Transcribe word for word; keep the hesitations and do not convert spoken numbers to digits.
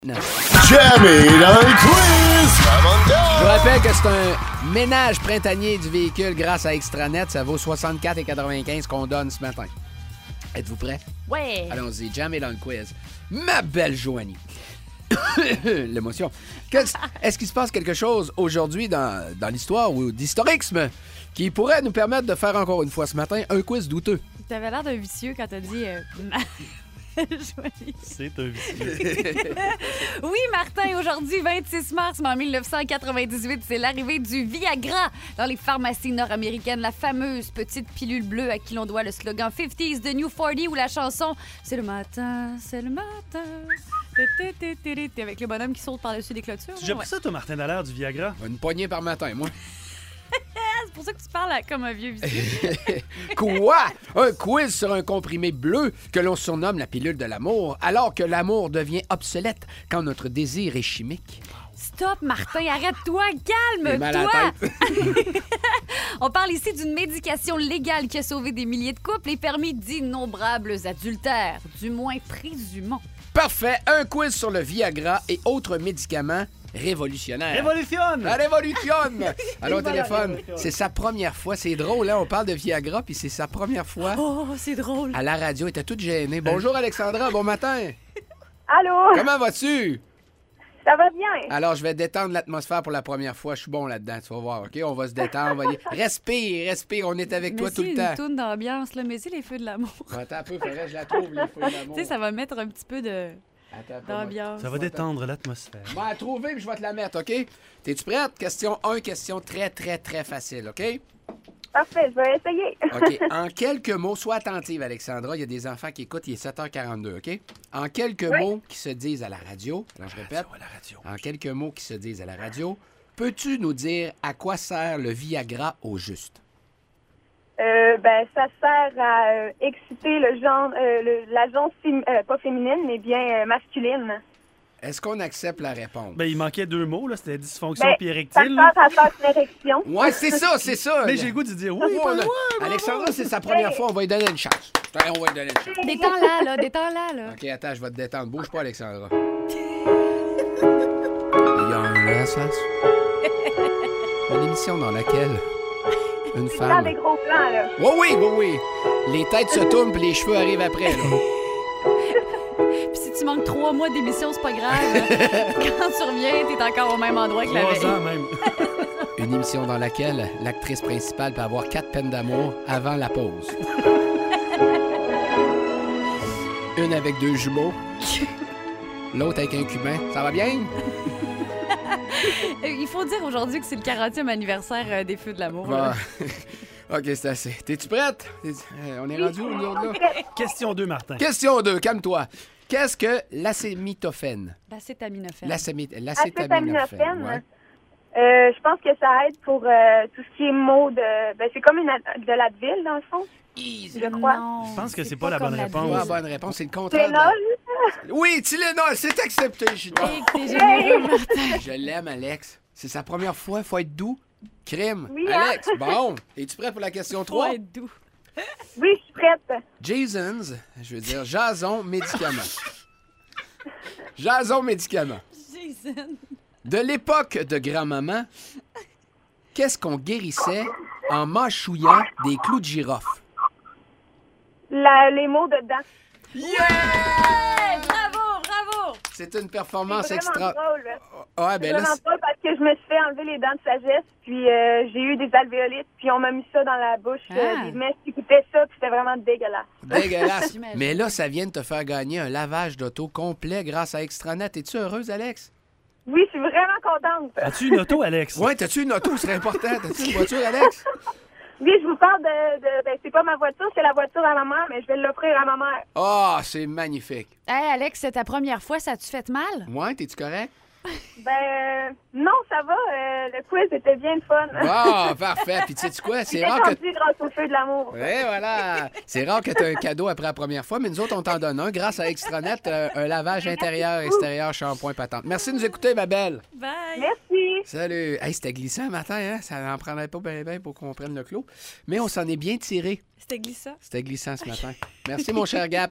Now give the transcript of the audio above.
Jamais dans le quiz! Je vous rappelle que c'est un ménage printanier du véhicule grâce à Extranet. Ça vaut soixante-quatre virgule quatre-vingt-quinze qu'on donne ce matin. Êtes-vous prêts? Ouais. Allons-y, Jamais dans le quiz. Ma belle Joanie. L'émotion. Qu'est-ce- Est-ce qu'il se passe quelque chose aujourd'hui dans, dans l'histoire ou d'historiquement qui pourrait nous permettre de faire encore une fois ce matin un quiz douteux? T'avais l'air d'un vicieux quand t'as dit... Euh, Joanie. C'est un vicieux. Oui, Martin, aujourd'hui, vingt-six mars, mais en dix-neuf cent quatre-vingt-dix-huit, c'est l'arrivée du Viagra dans les pharmacies nord-américaines, la fameuse petite pilule bleue à qui l'on doit le slogan cinquante de New quarante ou la chanson « C'est le matin, c'est le matin ». Avec le bonhomme qui saute par-dessus des clôtures. Tu as Ouais. pris ça, toi, Martin Dallaire, du Viagra? Une poignée par matin, moi. C'est pour ça que tu parles à- comme un vieux vicieux. Quoi? Un quiz sur un comprimé bleu que l'on surnomme la pilule de l'amour, alors que l'amour devient obsolète quand notre désir est chimique. Stop, Martin, arrête-toi, J'ai mal à calme-toi. la tête. On parle ici d'une médication légale qui a sauvé des milliers de couples et permis d'innombrables adultères, du moins présumons. Parfait, un quiz sur le Viagra et autres médicaments révolutionnaires. Révolution! La révolution! Alors, au Vive la téléphone, révolution. c'est sa première fois. C'est drôle, hein? On parle de Viagra, puis c'est sa première fois Oh, c'est drôle. à la radio. Elle était toute gênée. Bonjour, Alexandra. Bon matin. Allô? Comment vas-tu? Ça va bien? Alors, je vais détendre l'atmosphère pour la première fois. Je suis bon là-dedans, tu vas voir, OK? On va se détendre. On va dire, respire, respire. On est avec Mais toi si, tout le une temps. toune d'ambiance, là, mais c'est les feux de l'amour. Attends un peu, faudrait que je la trouve, les feux de l'amour. Tu sais, ça va mettre un petit peu de Attends un peu, moi. d'ambiance. Ça va détendre l'atmosphère. Je vais la trouver, puis je vais te la mettre, OK? T'es-tu prête? Question un, question très, très, très facile, OK? Parfait, je vais essayer. OK. En quelques mots, sois attentive, Alexandra. Il y a des enfants qui écoutent, il est sept heures quarante-deux, OK? En quelques Oui. mots qui se disent à la radio, alors je répète, À la radio. en quelques mots qui se disent à la radio, peux-tu nous dire à quoi sert le Viagra au juste? Euh, ben, ça sert à euh, exciter le genre, euh, le- la genre fém- euh, pas féminine, mais bien euh, masculine. Est-ce qu'on accepte la réponse? Ben, il manquait deux mots, là. C'était dysfonction Ben, puis ça érectile. là. sert à faire une érection. Ouais, c'est ça, c'est ça. Mais j'ai le goût de dire oui, Ouais, pas on a- loin. Alexandra, c'est sa première fois, on va lui donner une chance. On va lui donner une chance. Détends-la, là, détends-la, là. OK, attends, je vais te détendre. Bouge pas, Alexandra. Il y a un Lassas. Une émission dans laquelle une C'est dans femme... des gros plans, là. Oui, oui, oui, oui. Les têtes se tournent puis les cheveux arrivent après, là. Puis si tu manques trois mois d'émission, c'est pas grave. Quand tu reviens, t'es encore au même endroit que la Trois veille. ans même. Une émission dans laquelle l'actrice principale peut avoir quatre peines d'amour avant la pause. Une avec deux jumeaux. L'autre avec un cubain. Ça va bien? Euh, Il faut dire aujourd'hui que c'est le quarantième anniversaire euh, des Feux de l'amour. Bon. là. OK, c'est assez. T'es-tu prête? T'es- euh, on est rendu où, nous autres, là? Question deux, Martin. Question deux, calme-toi. Qu'est-ce que l'acémitophène? L'acétaminophène. L'acémi- L'acétaminophène. Acétaminophène. Ouais. Euh, je pense que ça aide pour euh, tout ce qui est maux de... Ben, c'est comme une ad- de l'Advil, dans le fond. Je crois. Non, Je pense que c'est pas la comme bonne la réponse. vie. Pas la bonne réponse, c'est le contraire. de la- Tylenol. Oui, Tylenol, c'est accepté. Je, suis- Hey, que t'es généreux, Martin. je l'aime, Alex. C'est sa première fois, faut être doux. Crime. Oui, hein? Alex, bon. Es-tu prêt pour la question trois? Faut être doux. Oui, je suis prête. Jason's, je veux dire, Jason médicament. Jason médicament. Jason. De l'époque de grand-maman, qu'est-ce qu'on guérissait en mâchouillant des clous de girofle? La- les mots dedans. Yeah! Hey, bravo, bravo. C'est une performance C'est vraiment extra. drôle. Ouais, C'est ben là, vraiment drôle parce que je me suis fait enlever les dents de sagesse, puis euh, j'ai eu des alvéolites, puis on m'a mis ça dans la bouche. Ah. Euh, des messes qui coûtaient ça, puis c'était vraiment dégueulasse. c'est dégueulasse. J'imagine. Mais là, ça vient de te faire gagner un lavage d'auto complet grâce à Extranet. Es-tu heureuse, Alex? Oui, je suis vraiment contente. As-tu une auto, Alex? Ouais, t'as-tu une auto? Ce serait important. T'as-tu une voiture, Alex? Oui, je vous parle de... de ben, c'est pas ma voiture, c'est la voiture à ma mère, mais je vais l'offrir à ma mère. Ah, c'est magnifique. Hey, Alex, c'est ta première fois, ça a-tu fait mal? Ouais, t'es-tu correct? Ben, euh, non, ça va. euh, le quiz était bien le fun. Bon, parfait. Puis tu sais quoi? C'est J'ai rare que... entendu grâce au feu de l'amour. Ouais, voilà. C'est rare que tu aies un cadeau après la première fois, mais nous autres, on t'en donne un grâce à Extranet, euh, un lavage intérieur, extérieur, shampoing, patente. Merci de nous écouter, ma belle. Bye. Merci. Salut. Hey, c'était glissant le matin, hein? Ça n'en prendrait pas bien bien pour qu'on prenne le clos. Mais on s'en est bien tiré. C'était glissant. C'était glissant ce matin. Merci, mon cher Gap.